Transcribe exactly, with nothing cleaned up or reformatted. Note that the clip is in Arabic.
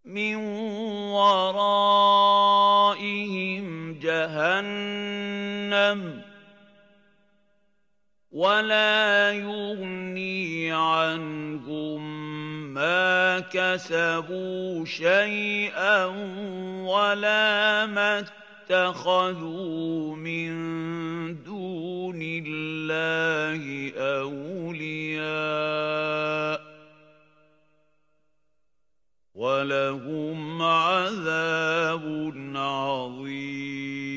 مِّن وَرَائِهِمْ جَهَنَّمُ وَلَا يُغْنِي عَنْهُم مَّا كَسَبُوا شَيْئًا وَلَا مَا اتَّخَذُوا مِن دُونِ اللَّهِ أَوْلِيَاءَ ۖ وَلَهُمْ عَذَابٌ عَظِيمٌ.